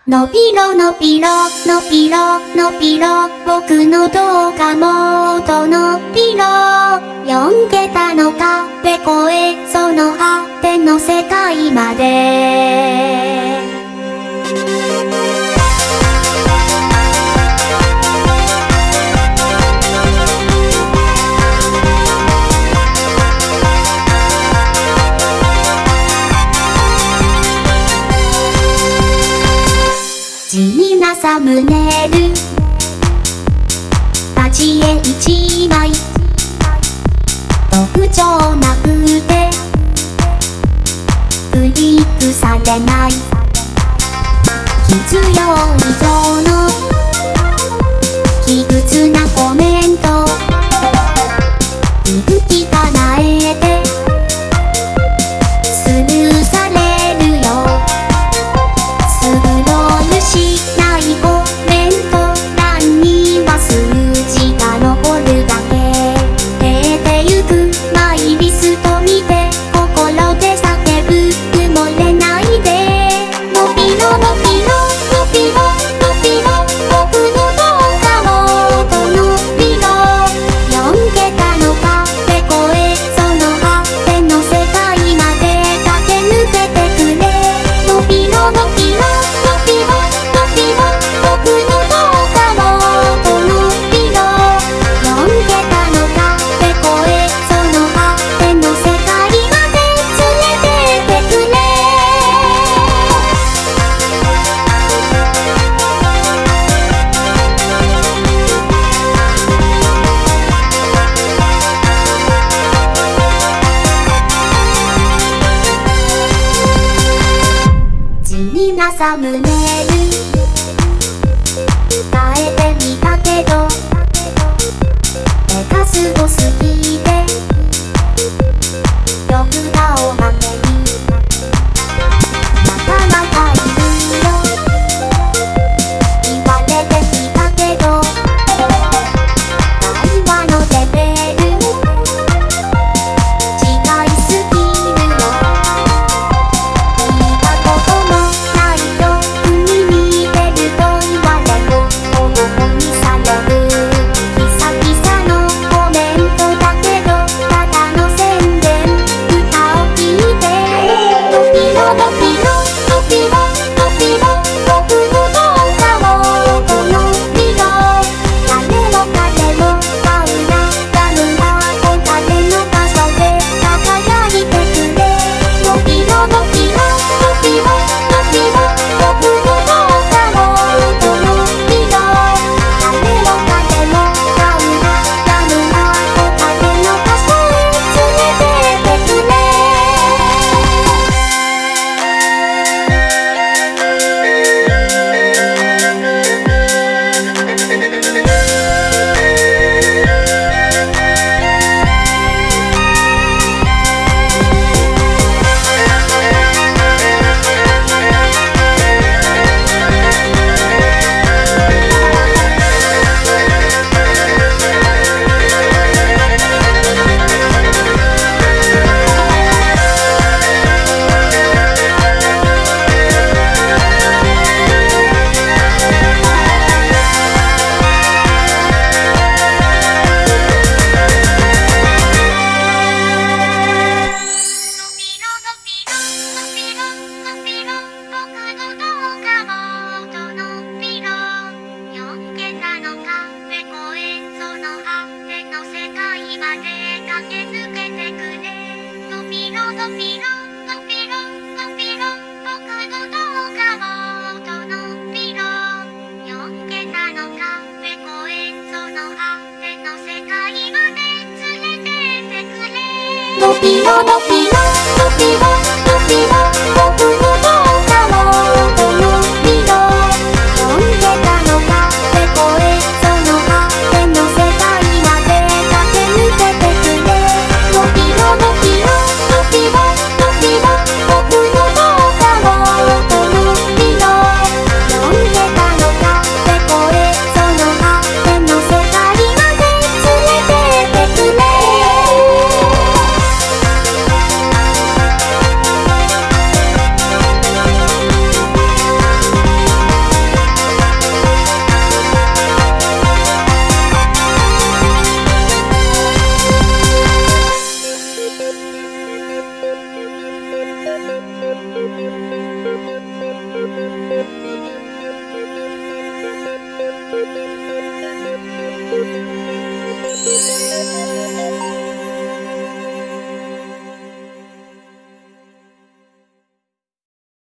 のびろのびろのびろのびろ、僕の動画もっとのびろ、4桁の壁越え、その果ての世界まで。地味なサムネイル、立ち絵一枚、特徴なくてクリックされない、必要以上の卑屈なコメント、浮き叶えてスルーされるよ。スクロールしないコメント欄には数字が残るだけ。減ってゆくマイリスト見て心で叫ぶ、埋もれないで。のびろのびろのびろのびろ、僕の動画もっとのびろ、4桁の壁越え、その果ての世界まで駆け抜けてくれ。のびろのびろ僕の動画もっとのびろ、4桁の壁越え、その果ての世界まで連れてってくれ。地味なサムネイル変えてみたけど手数多すぎて録画を負けになかなかいるよ。言われてみたけど会話のレベル違いすぎるよ。聞いたこともないよ、海に出ると言われる、ボコにされる。久々のコメントだけどただの宣伝、歌を聴いて。のびろのびろのびろのびろ、僕の動画もっとのびろ、誰も彼もマウナガムがお金の場所で輝いてくれ。のびろのびろのびろのびろ、僕の動画もっとのびろ、誰も彼もマウナガムがお金の場所へ連れてってくれ。のびろのびろ